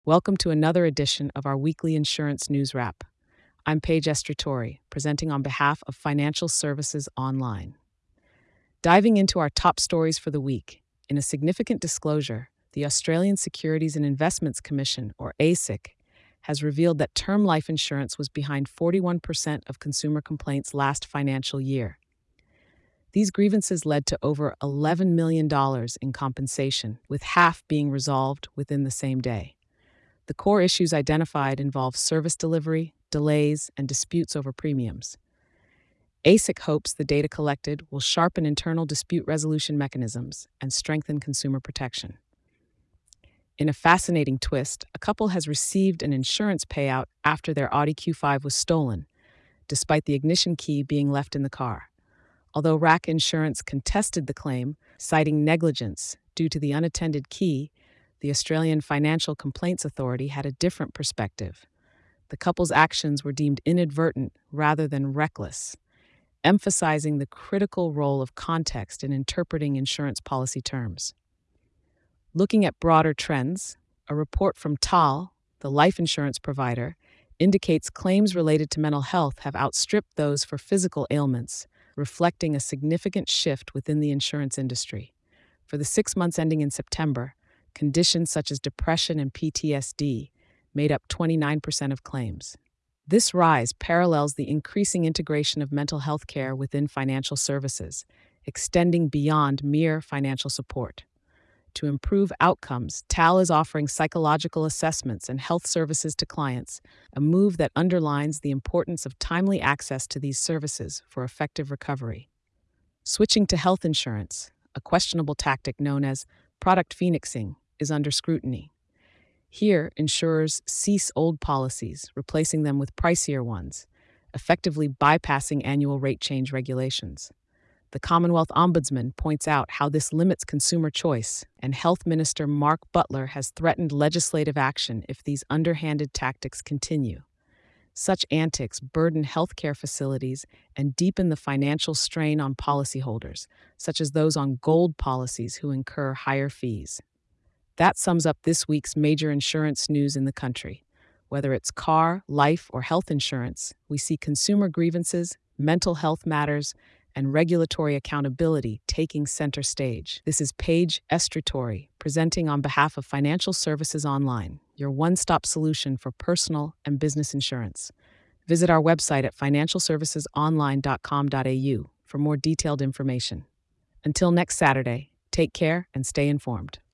Welcome to another edition of our weekly insurance news wrap. I'm Paige Estratori, presenting on behalf of Financial Services Online. Diving into our top stories for the week, in a significant disclosure, the Australian Securities and Investments Commission, or ASIC, has revealed that term life insurance was behind 41% of consumer complaints last financial year. These grievances led to over $11 million in compensation, with half being resolved within the same day. The core issues identified involve service delivery, delays, and disputes over premiums. ASIC hopes the data collected will sharpen internal dispute resolution mechanisms and strengthen consumer protection. In a fascinating twist, a couple has received an insurance payout after their Audi Q5 was stolen, despite the ignition key being left in the car. Although RAC Insurance contested the claim, citing negligence due to the unattended key, the Australian Financial Complaints Authority had a different perspective. The couple's actions were deemed inadvertent rather than reckless, emphasizing the critical role of context in interpreting insurance policy terms. Looking at broader trends, a report from TAL, the life insurance provider, indicates claims related to mental health have outstripped those for physical ailments, reflecting a significant shift within the insurance industry. For the 6 months ending in September, conditions such as depression and PTSD made up 29% of claims. This rise parallels the increasing integration of mental health care within financial services, extending beyond mere financial support. To improve outcomes, TAL is offering psychological assessments and health services to clients, a move that underlines the importance of timely access to these services for effective recovery. Switching to health insurance, a questionable tactic known as product phoenixing, is under scrutiny. Here, insurers cease old policies, replacing them with pricier ones, effectively bypassing annual rate change regulations. The Commonwealth Ombudsman points out how this limits consumer choice, and Health Minister Mark Butler has threatened legislative action if these underhanded tactics continue. Such antics burden healthcare facilities and deepen the financial strain on policyholders, such as those on gold policies who incur higher fees. That sums up this week's major insurance news in the country. Whether it's car, life, or health insurance, we see consumer grievances, mental health matters, and regulatory accountability taking center stage. This is Paige Estratori, presenting on behalf of Financial Services Online, your one-stop solution for personal and business insurance. Visit our website at financialservicesonline.com.au for more detailed information. Until next Saturday, take care and stay informed.